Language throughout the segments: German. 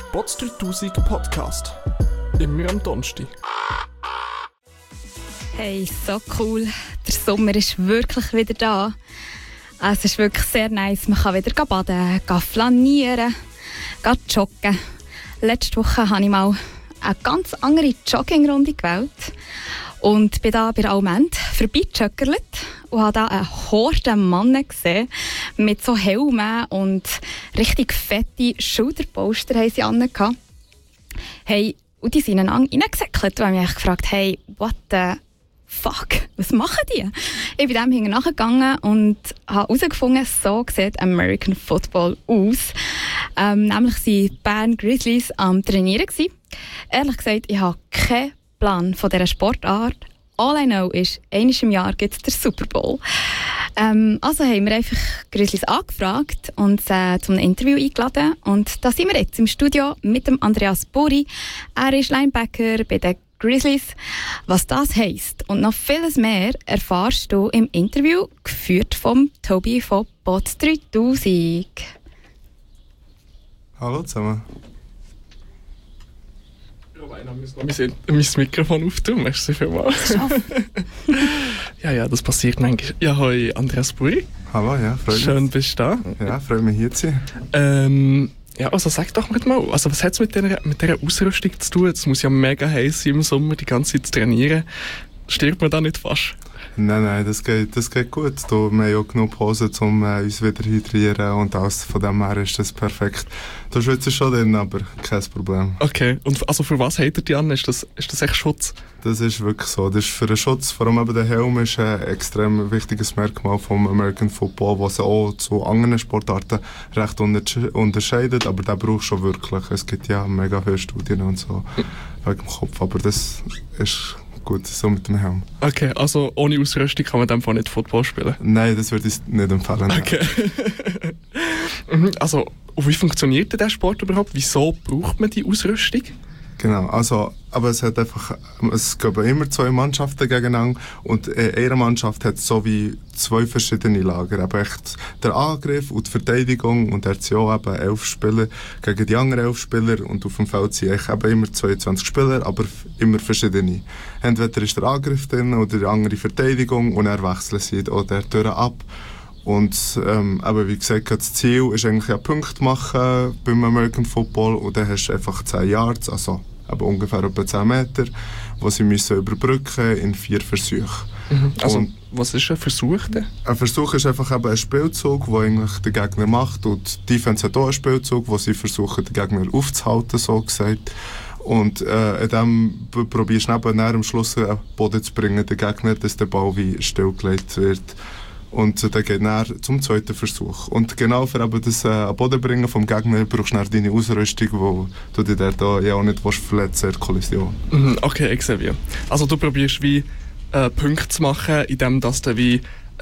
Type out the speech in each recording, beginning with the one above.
Bots 3000 Podcast. Immer am Donnerstag. Hey, so cool. Der Sommer ist wirklich wieder da. Es ist wirklich sehr nice. Man kann wieder baden, flanieren, joggen. Letzte Woche habe ich mal eine ganz andere Joggingrunde gewählt. Und bin da bei Almend vorbeigejoggert und habe da eine Horde Männer gesehen mit so Helmen und richtig fette Schulterposter haben sie an. Hey, und die sind einander reingesäckelt und haben mich gefragt, hey, what the fuck, was machen die? Ich bin dem hinten nachgegangen und habe herausgefunden, so sieht American Football aus. Nämlich waren die Bern Grizzlies am Trainieren gewesen. Ehrlich gesagt, ich habe keinen Plan von dieser Sportart. All I know ist, einmal im Jahr gibt es den Super Bowl. Also haben wir einfach Grizzlies angefragt und zu einem Interview eingeladen. Und da sind wir jetzt im Studio mit dem Andreas Buri. Er ist Linebacker bei den Grizzlies. Was das heisst und noch vieles mehr erfahrst du im Interview, geführt vom Tobi von Bots 3000. Hallo zusammen. Robina, wir müssen mein Mikrofon auftun. Merci vielmals. Ja, das passiert manchmal. Ja, hoi, Andreas Buri. Hallo, ja, freut mich. Schön, bist du da. Ja, freut mich hier zu sein. Ja, also sag doch mal, also was hat es mit dieser Ausrüstung zu tun? Es muss ja mega heiß sein im Sommer, die ganze Zeit zu trainieren. Stirbt man da nicht fast? Nein, das geht gut. Wir haben ja genug Pause, um uns wieder hydrieren und alles. Von dem her ist das perfekt. Du schwitzt schon drin, aber kein Problem. Okay, und also für was habt ihr die an? Ist das echt Schutz? Das ist wirklich so. Das ist für den Schutz, vor allem eben der Helm, ist ein extrem wichtiges Merkmal vom American Football, was auch zu anderen Sportarten recht unterscheidet, aber den brauchst du schon wirklich. Es gibt ja mega viele Studien und so wegen dem Kopf, aber das ist gut, so mit dem Helm. Okay, also ohne Ausrüstung kann man in dem Fall nicht Football spielen? Nein, das würde ich nicht empfehlen. Okay. Also, wie funktioniert denn der Sport überhaupt? Wieso braucht man die Ausrüstung? Genau, also, aber es gehen immer zwei Mannschaften gegeneinander und eine Mannschaft hat so wie zwei verschiedene Lager. Eben echt der Angriff und die Verteidigung und er hat ja eben 11 Spieler gegen die anderen 11 Spieler und auf dem Feld sind eben immer 22 Spieler, aber immer verschiedene. Entweder ist der Angriff drin oder die andere Verteidigung und er wechselt sie oder durch ab. Und aber wie gesagt, das Ziel ist eigentlich ja Punkte machen beim American Football und dann hast du einfach 10 Yards, also aber ungefähr etwa 10 Meter, die sie müssen überbrücken in 4 Versuchen. Also, und was ist ein Versuch denn? Ein Versuch ist einfach eben ein Spielzug, den eigentlich der Gegner macht und die Defense hat auch einen Spielzug, wo sie versuchen, den Gegner aufzuhalten, so gesagt. Und in dem probierst du nebenher am Schluss einen Boden zu bringen, den Gegner, dass der Ball wie stillgelegt wird. Und dann geht er zum zweiten Versuch. Und genau für eben das Boden bringen vom Gegner brauchst du deine Ausrüstung, wo du dich da ja auch nicht verletzen in der Kollision. Okay, ich sehe wie. Also du probierst wie Punkte zu machen, indem dass du wie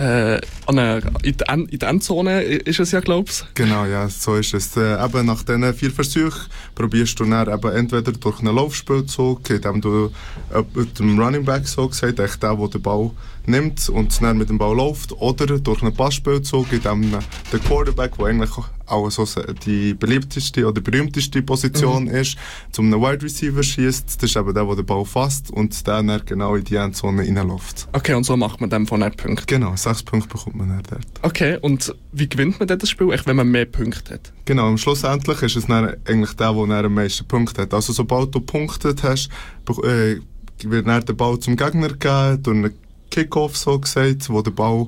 in der Endzone ist es ja, glaubst du? Genau, ja, so ist es. Eben nach diesen 4 Versuchen probierst du dann eben entweder durch einen Laufspielzug, indem du dem Running Back so gesagt, echt der den Ball nimmt und dann mit dem Ball läuft, oder durch einen Passspielzug, indem der Quarterback, der eigentlich auch so die beliebteste oder berühmteste Position ist, zum einen Wide Receiver schießt. Das ist eben der den Ball fasst und der dann genau in die Endzone reinläuft. Okay, und so macht man dann von Punkte? Genau, 6 Punkte bekommt man dann dort. Okay, und wie gewinnt man denn das Spiel, echt, wenn man mehr Punkte hat? Genau, und schlussendlich ist es dann eigentlich der am meisten Punkte hat. Also sobald du Punkte hast, wird dann der Ball zum Gegner gegeben, durch einen Kickoff so gesagt, wo der Ball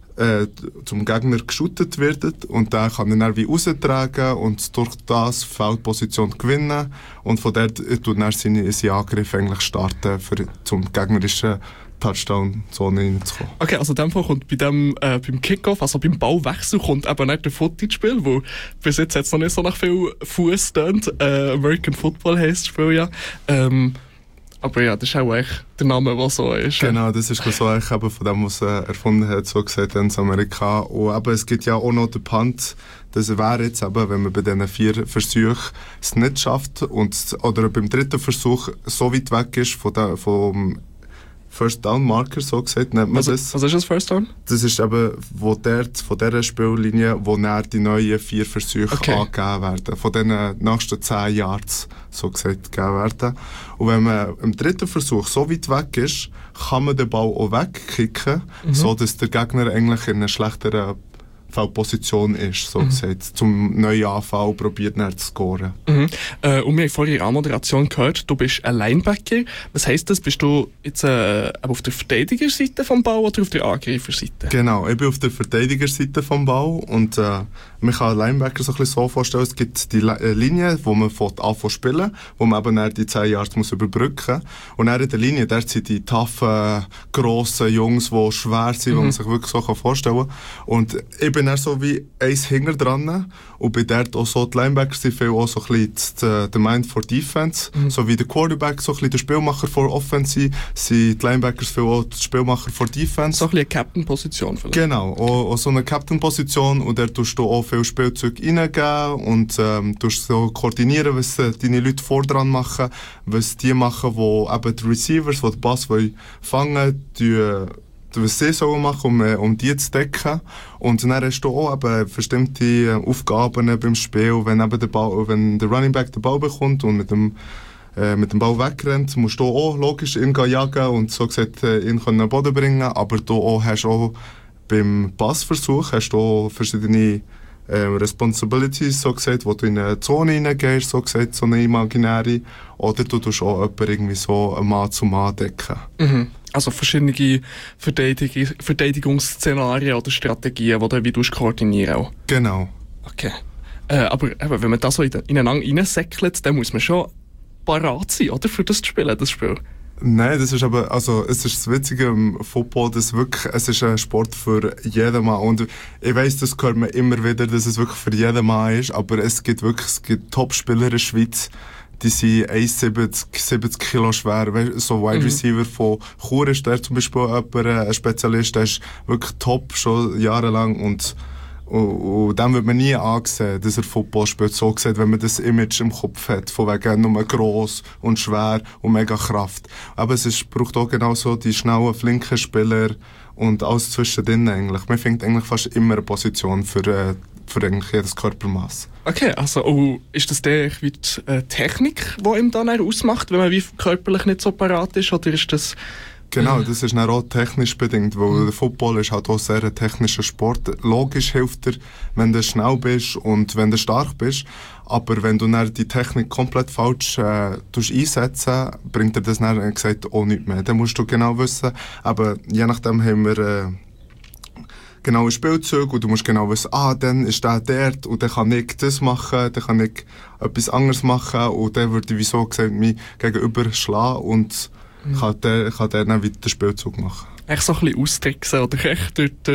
zum Gegner geschootet wird und der kann dann wie raustragen und durch das Feldposition gewinnen und von dort tut er seinen Angriff eigentlich starten, zum gegnerischen Touchdown-Zone reinzukommen. Okay, also in dem Fall kommt beim Kickoff, also beim Ballwechsel, kommt eben nicht der Foot ins Spiel, wo bis jetzt hat es noch nicht so nach viel Fuß tönt. American Football heisst das Spiel ja. Aber ja, das ist auch echt der Name, der so ist. Genau, das ist so eigentlich eben von dem, was er erfunden hat, so gesagt in Amerika. Und eben, es gibt ja auch noch den Punt. Das wäre jetzt eben, wenn man bei diesen 4 Versuchen es nicht schafft oder beim 3. Versuch so weit weg ist vom First Down Marker, so gesagt, nennt man das. Was ist das First Down? Das ist eben von dieser Spiellinie, wo dann die neuen 4 Versuche angegeben werden. Von diesen nächsten 10 Yards, so gesagt, gegeben werden. Und wenn man im dritten Versuch so weit weg ist, kann man den Ball auch wegkicken, so dass der Gegner eigentlich in einer schlechteren Feldposition ist, so gesagt, zum neuen Anfall probiert er zu scoren. Und wir haben vorhin in der Anmoderation gehört, du bist ein Linebacker. Was heisst das? Bist du jetzt auf der Verteidigerseite vom Ball oder auf der Angreiferseite? Genau, ich bin auf der Verteidigerseite vom Ball und man kann Linebacker so ein bisschen so vorstellen, es gibt die Linie, wo man anfängt spielen, wo man eben dann die 10 Yards muss überbrücken muss. Und dann in der Linie, dort sind die toughen, grossen Jungs, die schwer sind, die man sich wirklich so vorstellen kann. Und ich bin dann so wie eins hinter dran und bei dort auch so, die Linebacker sind viel auch so ein bisschen der Mind for Defense, so wie der Quarterback so ein bisschen der Spielmacher for Offense sind die Linebackers viel auch der Spielmacher for Defense. So ein bisschen eine Captain-Position vielleicht. Genau, auch so eine Captain-Position und dort tust du auch viel Spielzeug reingeben und tust so koordinieren, was deine Leute vordran machen, was die machen, wo eben die Receivers, die den Pass fangen wollen, was sie sollen machen, um die zu decken. Und dann hast du auch eben bestimmte Aufgaben beim Spiel, wenn eben wenn der Running Back den Ball bekommt und mit dem Ball wegrennt, musst du auch logisch ihn jagen und so gesagt ihn an den Boden bringen, aber du auch hast auch beim Passversuch hast du auch verschiedene Responsibilities, so gesagt, wo du in eine Zone hineingehst, so gesagt, so eine imaginäre, oder du tust auch jemanden irgendwie so Mann zu Mann decken. Also verschiedene Verteidigungsszenarien oder Strategien, die du wie koordinieren auch. Genau. Okay. Aber wenn man das so ineinander reinsäckelt, dann muss man schon parat sein, oder? Für das Spiel. Nein, das ist aber, also, es ist das Witzige im Football, dass wirklich, es ist ein Sport für jeden Mann. Und ich weiss, das hört man immer wieder, dass es wirklich für jeden Mann ist, aber es gibt Top-Spieler in der Schweiz, die sind 70 Kilo schwer. So Wide Receiver von Chur ist der zum Beispiel ein Spezialist, der ist wirklich top, schon jahrelang und dem wird man nie angesehen, dass er Football spielt. So gesagt, wenn man das Image im Kopf hat, von wegen nur gross und schwer und mega Kraft. Aber braucht auch genau so die schnellen, flinken Spieler und alles zwischendrin eigentlich. Man findet eigentlich fast immer eine Position für eigentlich jedes Körpermaß. Okay, also ist das die Technik, die ihm dann ausmacht, wenn man wie körperlich nicht so parat ist, oder ist das... Genau, das ist dann auch technisch bedingt, weil der Football ist halt auch sehr ein technischer Sport. Logisch hilft dir, wenn du schnell bist und wenn du stark bist, aber wenn du dann die Technik komplett falsch einsetzen, bringt dir das dann gesagt auch nichts mehr. Dann musst du genau wissen, aber je nachdem haben wir genaue Spielzüge und du musst genau wissen, dann ist der dort und dann kann ich das machen, dann kann ich etwas anderes machen und dann würde ich, wie so gesagt, mich gegenüber schlagen und kann der dann weiter den Spielzug machen. Echt so ein bisschen austricksen oder echt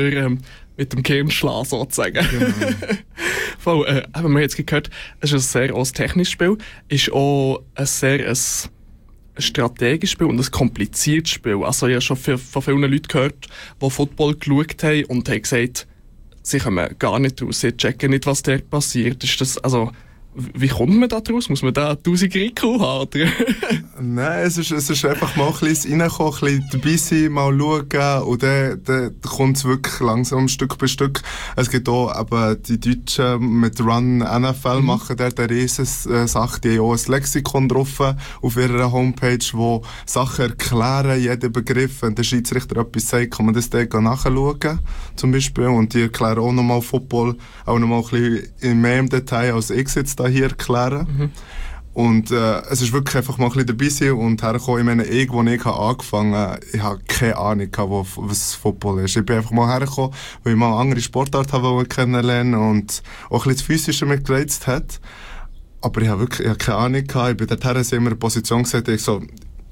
mit dem Gehirn schlagen, sozusagen. Genau. Voll, haben wir jetzt gehört, es ist ein sehr technisches Spiel, ist auch ein sehr ein strategisches Spiel und ein kompliziertes Spiel. Also ich habe schon von vielen Leuten gehört, die Football geschaut haben und haben gesagt, sie kommen gar nicht raus, sie checken nicht, was dort passiert. Ist das, also, wie kommt man da draus? Muss man da 1000 IQ haben? Oder? Nein, es ist einfach mal ein bisschen reinkommen, ein bisschen dabei sein, mal schauen und dann kommt es wirklich langsam Stück bei Stück. Es gibt auch eben die Deutschen mit Run NFL machen dort eine riesen Sache, die haben auch ein Lexikon drauf auf ihrer Homepage, wo Sachen erklären, jeden Begriff. Wenn der Schiedsrichter etwas sagt, kann man das dort nachschauen, zum Beispiel. Und die erklären auch nochmal Football, auch nochmal ein bisschen mehr im Detail, als ich jetzt da hier erklären. Und es ist wirklich einfach mal ein bisschen dabei sein und herkommen. Ich meine, als ich angefangen habe, ich habe keine Ahnung, was Football ist. Ich bin einfach mal hergekommen, weil ich mal eine andere Sportart habe kennenlernen und auch ein bisschen das Physische mitgereizt hat. Aber ich habe keine Ahnung gehabt. Ich bin dorthin immer in eine Position gesagt, ich so,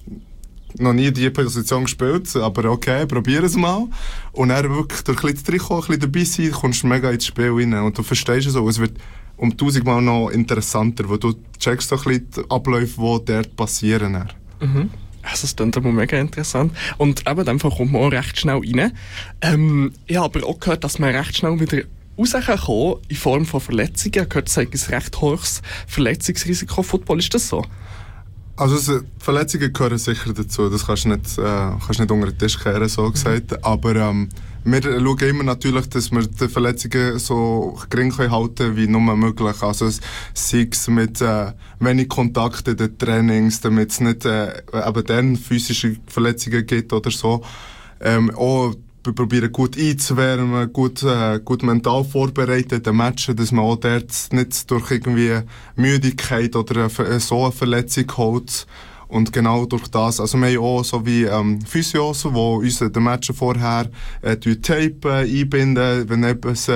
noch nie diese Position gespielt, aber okay, probier es mal. Und dann wirklich durch ein bisschen reinkommen, ein bisschen dabei sein, kommst du mega ins Spiel rein. Und du verstehst es auch, es wird um 1000-mal noch interessanter, wo du checkst so ein bisschen die Abläufe, die dort passieren. Also das klingt aber mega interessant. Und eben, in dem Fall kommt man auch recht schnell rein. Ich habe aber auch gehört, dass man recht schnell wieder rauskommen in Form von Verletzungen. Ich habe gehört, es sei ein recht hohes Verletzungsrisiko. Football, ist das so? Also Verletzungen gehören sicher dazu, das kannst du nicht unter den Tisch kehren, so gesagt. Aber wir schauen immer natürlich, dass wir die Verletzungen so gering halten können wie nur möglich. Also sei es mit wenig Kontakt in den Trainings, damit es nicht eben dann physische Verletzungen gibt oder so. Auch wir probieren gut einzuwärmen, gut mental vorbereitet in den Matchen, dass man auch dort nicht durch irgendwie Müdigkeit oder so eine Verletzung holt. Und genau durch das, also wir haben auch so wie Physios, die uns in den Matchen vorher tapen, einbinden, wenn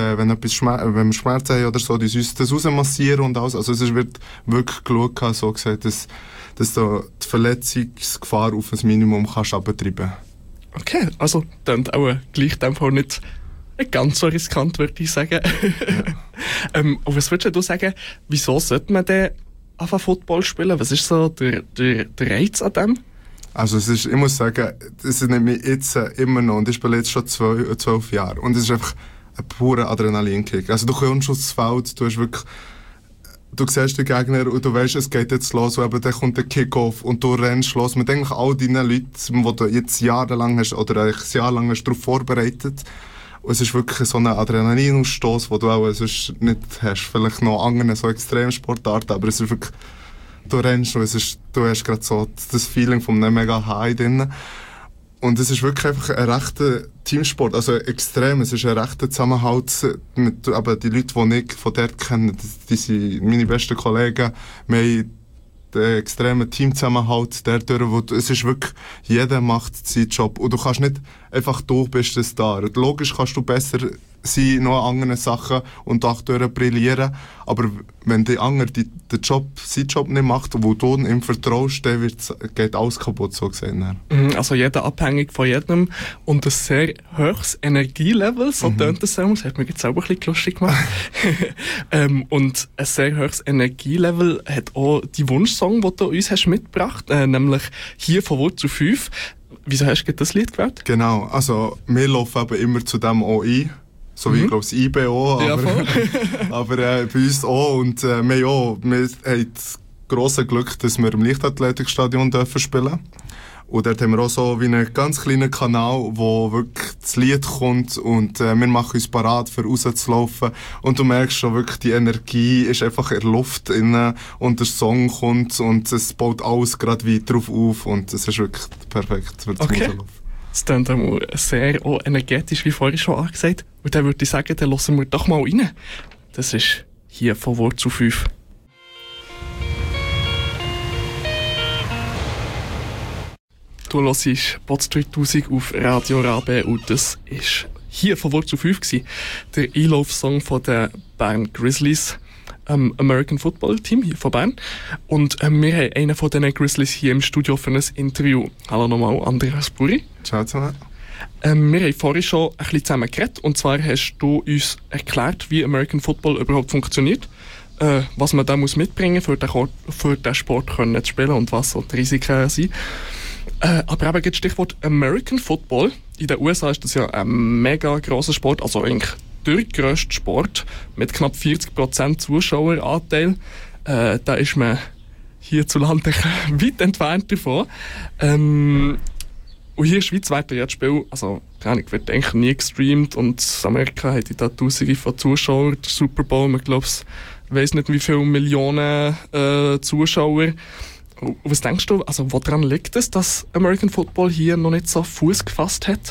wir Schmerzen haben oder so, die uns das rausmassieren und alles. Also es wird wirklich geschaut, so gesagt, dass du die Verletzungsgefahr auf ein Minimum kannst abtreiben. Okay, also dann auch gleich in dem Fall nicht ganz so riskant, würde ich sagen. Ja. Aber was würdest du sagen, wieso sollte man denn anfangen Football spielen? Was ist so der Reiz an dem? Also ich muss sagen, das ist nämlich jetzt immer noch, und ich spiele jetzt schon 12 Jahre, und es ist einfach ein purer Adrenalinkick. Also du kommst aufs Feld, du siehst den Gegner und du weißt, es geht jetzt los, und eben dann kommt der Kickoff und du rennst los mit eigentlich all deinen Leuten, die du jetzt jahrelang hast oder ein Jahr lang hast darauf vorbereitet. Und es ist wirklich so ein Adrenalinausstoß, den du auch sonst nicht hast. Vielleicht noch andere so Extremsportarten, aber es ist wirklich, du rennst und du hast gerade so das Feeling von einem mega High drin. Und es ist wirklich einfach ein rechter Teamsport, also extrem. Es ist ein rechter Zusammenhalt mit aber die Leute, die ich von dort kenne, die sind meine besten Kollegen. Wir haben den extremen Teamzusammenhalt dadurch, es ist wirklich, jeder macht seinen Job. Und du kannst nicht einfach, du bist der Star. Logisch kannst du besser sein, noch an anderen Sachen und auch brillieren. Aber wenn der andere seinen Job nicht macht, wo du ihm vertraust, dann geht alles kaputt, so gesehen. Also jeder abhängig von jedem und ein sehr hohes Energielevel, so tönt das auch. Das hat mir jetzt selber ein bisschen lustig gemacht. Und ein sehr hohes Energielevel hat auch die Wunschsong, den du uns hast mitgebracht, nämlich «Hier von Wurzel 5». Wieso hast du das Lied gewählt? Genau, also wir laufen eben immer zu dem auch ein. So wie, ich glaube, das IBO, aber bei uns auch. Und wir haben das grosse Glück, dass wir im Leichtathletikstadion spielen dürfen. Und dort haben wir auch so wie einen ganz kleinen Kanal, wo wirklich das Lied kommt und wir machen uns parat, für rauszulaufen. Und du merkst schon wirklich, die Energie ist einfach in der Luft innen und der Song kommt und es baut alles gerade wie drauf auf und es ist wirklich perfekt für das Rauslaufen. Das klingt auch sehr energetisch, wie vorhin schon angesagt. Und dann würde ich sagen, dann hören wir doch mal rein. Das ist «Hier von Wurzel 5». Du hörst Bots 3000 auf Radio Rabe und das war «Hier von Wurzel 5» gewesen. Der Einlauf-Song von den Bern Grizzlies, American Football Team hier von Bern. Und wir haben einen von diesen Grizzlies hier im Studio für ein Interview. Hallo nochmal, Andreas Buri. Ciao zusammen. Wir haben vorhin schon ein bisschen zusammen geredet. Und zwar hast du uns erklärt, wie American Football überhaupt funktioniert. Was man da muss mitbringen muss, für den Sport zu spielen und was so die Risiken sind. Aber eben das Stichwort American Football. In den USA ist das ja ein mega grosser Sport, also eigentlich der grösste Sport mit knapp 40% Zuschaueranteil. Da ist man hierzulande weit entfernt davon. Und hier in der Schweiz wird ja das Spiel, also wird eigentlich nie gestreamt und Amerika hat da Tausende von Zuschauern. Der Super Bowl, ich glaube, ich weiss nicht wie viele Millionen Zuschauer. Was denkst du, also woran liegt es, dass American Football hier noch nicht so Fuß gefasst hat?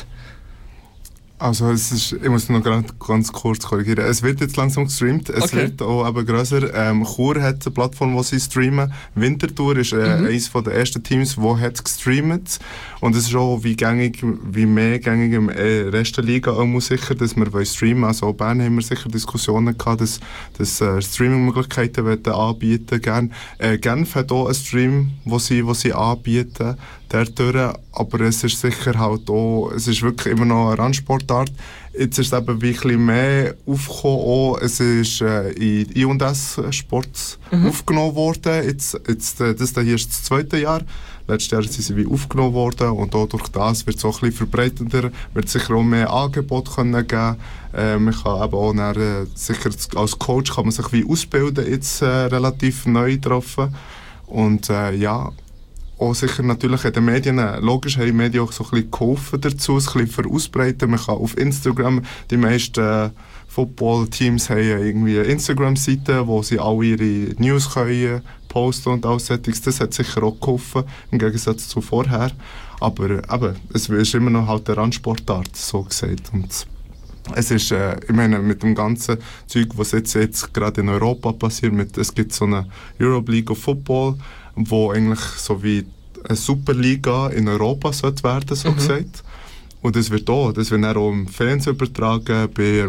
Also ich muss noch ganz kurz korrigieren. Es wird jetzt langsam gestreamt. Es wird auch eben grösser. Chur hat eine Plattform, wo sie streamen. Winterthur ist eines der ersten Teams, das hat gestreamt. Und es ist auch wie mehr gängig im Rest der Liga auch sicher, dass wir streamen. Also auch Bern haben wir sicher Diskussionen gehabt, dass Streaming-Möglichkeiten anbieten gern. Genf hat auch einen Stream, wo sie anbieten. Aber es ist sicher halt auch, es ist wirklich immer noch eine Randsportart. Jetzt ist es eben wirklich mehr aufgekommen. Auch. Es ist in I&S Sports aufgenommen worden. Jetzt, das hier ist das zweite Jahr. Letztes Jahr sind sie wie aufgenommen worden und auch durch das wird es auch ein bisschen verbreitender, wird sicher auch mehr Angebote geben. Man kann eben auch sicher als Coach kann man sich wie ausbilden, jetzt relativ neu getroffen. Und auch sicher natürlich in den Medien, logisch haben die Medien auch so ein bisschen geholfen dazu, es ein bisschen ausbreiten. Man kann auf Instagram, die meisten Football-Teams haben irgendwie eine Instagram-Seite, wo sie alle ihre News können posten und alles solches. Das hat sicher auch geholfen, im Gegensatz zu vorher. Aber eben, es ist immer noch halt eine Randsportart, so gesagt. Und es ist, ich meine, mit dem ganzen Zeug, was jetzt gerade in Europa passiert, es gibt so eine Euroleague of Football, wo eigentlich so wie eine Superliga in Europa sollte werden, so gesagt. Und das wird dann auch im Fernsehen übertragen, bei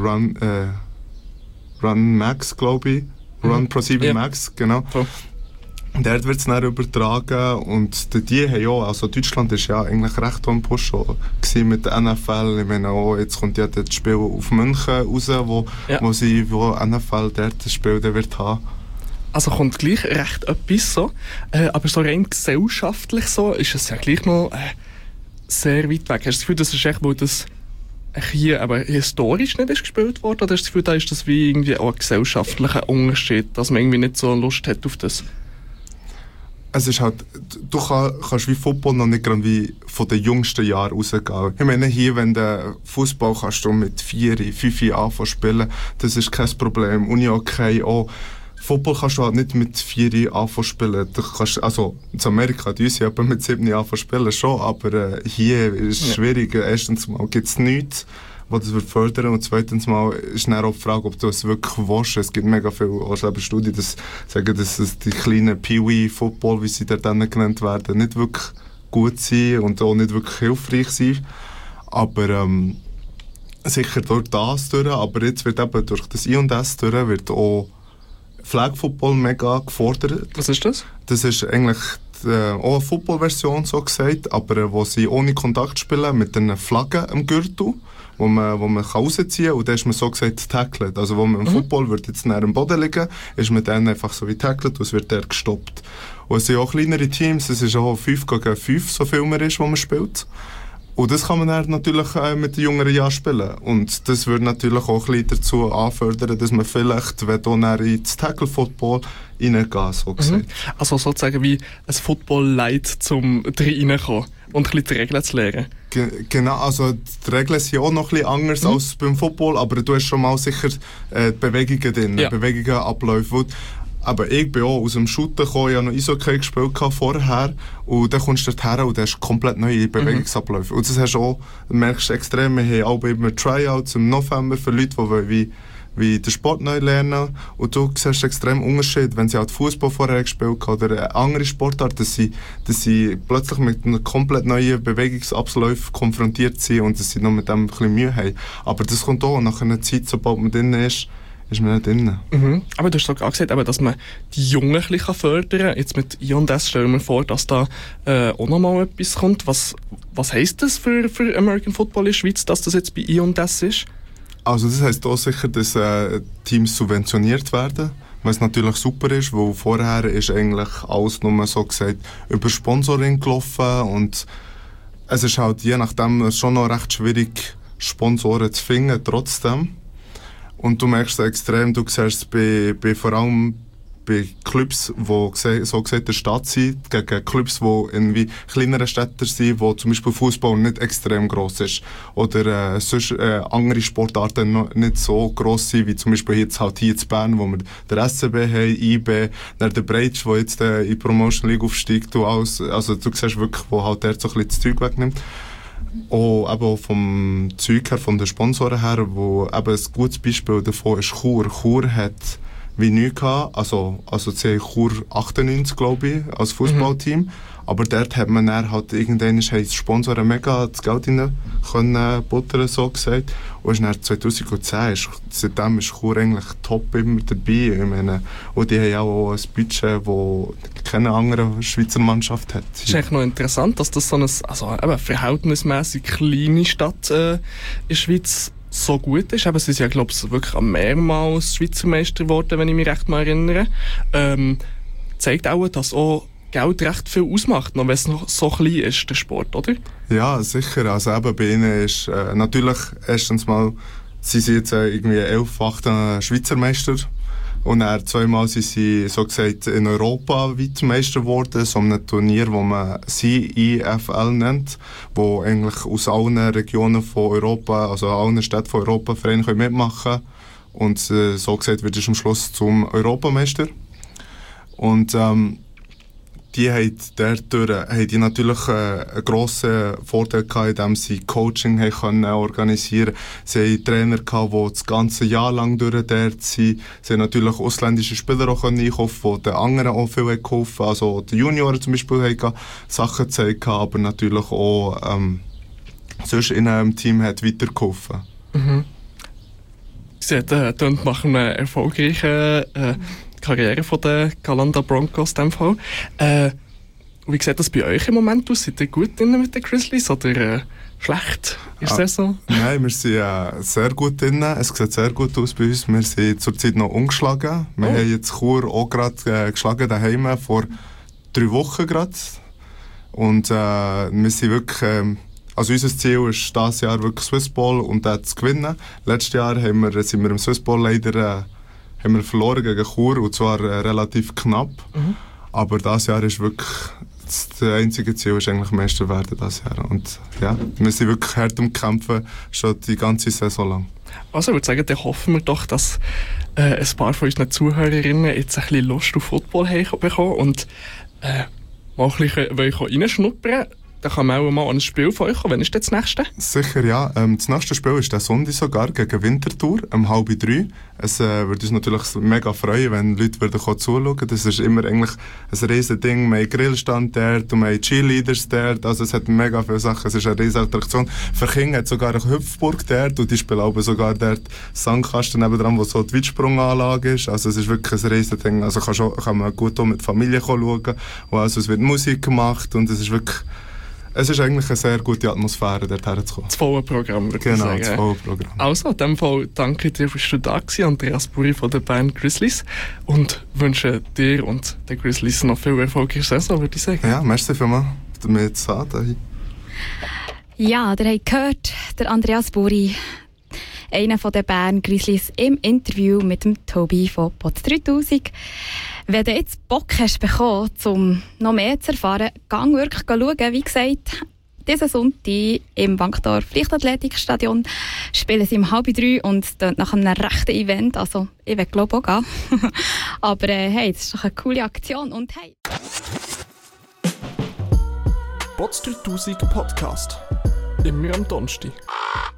Run Max, glaube ich. Run ProSieben Max, genau. Oh. Dort wird es dann übertragen und die haben ja, also Deutschland ist ja eigentlich recht am Push mit der NFL. Ich meine auch, jetzt kommt ja das Spiel auf München raus, wo NFL dort das Spiel wird haben. Also kommt gleich recht etwas so, aber so rein gesellschaftlich so ist es ja gleich noch sehr weit weg. Hast du das Gefühl, das ist echt, wo das hier aber historisch nicht ist gespielt worden, oder hast du das Gefühl, da ist das wie irgendwie auch ein gesellschaftlicher Unterschied, dass man irgendwie nicht so Lust hat auf das? Es ist halt, du kannst wie Football noch nicht gerade wie von den jüngsten Jahren rausgehen. Ich meine, hier, wenn du Fußball kannst du mit 4, 5 anfangen spielen, das ist kein Problem. Uni-Hockey auch. Football kannst du halt nicht mit 4 anfangen spielen. Du kannst, also, in Amerika, die uns ja mit 7 anfangen spielen schon, aber hier ist es schwierig. Erstens mal gibt es nichts, was das fördern wird. Und zweitens mal ist dann auch die Frage, ob du es wirklich willst. Es gibt mega viele Studien, die sagen, dass die kleinen Pee-Wee-Football, wie sie dort genannt werden, nicht wirklich gut sind und auch nicht wirklich hilfreich sind. Aber sicher durch das durch, aber jetzt wird eben durch das I&S durch, wird auch Flag Football mega gefordert. Was ist das? Das ist eigentlich auch eine Football-Version, so gesagt, aber wo sie ohne Kontakt spielen, mit einer Flagge am Gürtel, wo man rausziehen kann, und dann ist man so gesagt tackled. Also wo man im Football wird jetzt näher am Boden liegen, ist man dann einfach so wie tackled und es wird dann gestoppt. Und es sind auch kleinere Teams, es ist auch 5 gegen 5, so viel man ist, wo man spielt. Und das kann man dann natürlich mit den jüngeren Jahren spielen. Und das würde natürlich auch ein bisschen dazu anfördern, dass man vielleicht, wenn dann ins Tackle-Football reingehen, so gesagt. Also sozusagen wie ein Football-Light, zum reinkommen und ein bisschen die Regeln zu lernen. Genau, also die Regeln sind auch noch ein bisschen anders als beim Football, aber du hast schon mal sicher die Bewegungen drin, Bewegungen, Abläufe. Aber ich bin auch aus dem Shooten gekommen, ich habe noch Eishockey gespielt vorher, und dann kommst du dorthin und hast komplett neue Bewegungsabläufe. Und das hast du auch, merkst du extrem, wir haben auch immer Tryouts im November für Leute, die wie den Sport neu lernen, und du siehst extrem Unterschied, wenn sie halt Fußball vorher gespielt haben oder eine andere Sportart, dass sie plötzlich mit einer komplett neuen Bewegungsabläufen konfrontiert sind und dass sie noch mit dem ein bisschen Mühe haben. Aber das kommt auch nach einer Zeit, sobald man drin ist man nicht drin. Aber du hast doch auch gesagt, dass man die Jungen ein bisschen fördern kann. Jetzt mit I&S stellen wir vor, dass da auch noch mal etwas kommt. Was heisst das für American Football in der Schweiz, dass das jetzt bei I&S ist? Also das heisst auch sicher, dass Teams subventioniert werden, was natürlich super ist, weil vorher ist eigentlich alles nur so gesagt über Sponsoring gelaufen, und es ist halt je nachdem schon noch recht schwierig, Sponsoren zu finden trotzdem. Und du merkst es extrem, du siehst es vor allem bei Clubs, die so gesagt in der Stadt sind, gegen Clubs, die irgendwie kleinere Städte sind, wo zum Beispiel Fußball nicht extrem gross ist. Oder sonst andere Sportarten noch nicht so gross sind, wie zum Beispiel jetzt halt hier in Bern, wo wir den SCB haben, IB, dann der Breitsch, der jetzt in die Promotion League aufsteigt. Also du siehst wirklich, wo halt der so ein bisschen das Zeug wegnimmt. Auch eben vom Zeug her, von den Sponsoren her, wo eben ein gutes Beispiel davon ist Chur. Chur hat wie nichts gehabt, also sie haben Chur 98, glaube ich, als Fußballteam. Aber dort hat man dann halt irgendwann die Sponsoren mega das Geld rein können buttern, so gesagt. Und dann 2010, seitdem ist Chur eigentlich top immer dabei. Ich meine, und die haben auch ein Budget, das keine andere Schweizer Mannschaft hat. Es ist eigentlich noch interessant, dass das so eine verhältnismäßig kleine Stadt in der Schweiz so gut ist. Sie sind ja, glaube ich, wirklich mehrmals Schweizer Meister geworden, wenn ich mich recht mal erinnere. Zeigt auch, dass auch Geld recht viel ausmacht, noch wenn es noch so klein ist, der Sport, oder? Ja, sicher. Also eben bei ihnen ist natürlich erstens mal, sie sind jetzt irgendwie 11, 8 Schweizer Meister Und dann zweimal sind sie, so gesagt, in Europa Weltmeister geworden, so einem Turnier, das man CIFL nennt, wo eigentlich aus allen Regionen von Europa, also allen Städten von Europa Vereine mitmachen können. Und so gesagt wird es am Schluss zum Europameister. Und die haben natürlich einen grossen Vorteil gehabt, indem sie Coaching können organisieren. Sie hatten Trainer gehabt, die das ganze Jahr lang dort sind. Sie haben natürlich ausländische Spieler auch einkaufen, die den anderen auch viel geholfen haben. Also die Junioren zum Beispiel haben Sachen gezeigt, aber natürlich auch sonst in einem Team hat weitergeholfen. Mhm. Sie hat nach einer erfolgreichen Karriere von den Galanda Broncos in dem Fall. Wie sieht das bei euch im Moment aus? Seid ihr gut drin mit den Grizzlies oder schlecht? Ist das so? Nein, wir sind sehr gut drin. Es sieht sehr gut aus bei uns. Wir sind zurzeit noch ungeschlagen. Wir haben jetzt Chur auch gerade geschlagen daheim vor 3 Wochen gerade. Und wir sind wirklich... Also unser Ziel ist dieses Jahr wirklich Swissball und das zu gewinnen. Letztes Jahr sind wir im Swissball leider haben wir verloren gegen Chur, und zwar relativ knapp. Mhm. Aber dieses Jahr ist wirklich das einzige Ziel, ist eigentlich Meister werden dieses Jahr. Und ja, wir sind wirklich hart am Kämpfen, schon die ganze Saison lang. Also ich würde sagen, dann hoffen wir doch, dass ein paar von unseren Zuhörerinnen jetzt ein bisschen Lust auf Football haben bekommen und mal ein bisschen reinschnuppern. Da kann man auch mal an ein Spiel von euch kommen. Wann ist das nächste? Sicher, ja. Das nächste Spiel ist der Sonntag sogar, gegen Winterthur, um 2:30. Es würde uns natürlich mega freuen, wenn Leute zuschauen würden. Das ist immer eigentlich ein riesen Ding. Wir haben Grillstand dort und wir haben Cheerleaders dort. Also es hat mega viele Sachen. Es ist eine riesen Attraktion. Für Kinder hat es sogar eine Hüpfburg dort und die spielen aber sogar dort Sandkasten nebendran, wo so die Weitsprunganlage ist. Also es ist wirklich ein riesen Ding. Also kann man gut mit Familie schauen. Also es wird Musik gemacht und es ist wirklich... Es ist eigentlich eine sehr gute Atmosphäre, dort herzukommen. Das volle Programm, würde ich sagen. Genau, das volle Programm. Also, in dem Fall danke dir, dass du da warst, Andreas Buri von der Bern Grizzlies. Und wünsche dir und den Grizzlies noch viel erfolgreiche Saison, würde ich sagen. Ja, merci vielmals, dass wir jetzt sagen. Ja, ihr habt gehört, der Andreas Buri, einer von den Bern Grizzlies, im Interview mit dem Tobi von Pots 3000. Wenn du jetzt Bock hast bekommen, um noch mehr zu erfahren, gang wirklich schauen. Wie gesagt, diesen Sonntag im Wankdorf Leichtathletikstadion spielen sie um 2:30 und das nach einem rechten Event. Also, ich will glaube auch gehen. Aber hey, das ist doch eine coole Aktion. Und hey. Pots 3000 Podcast. Immer am Donnerstag.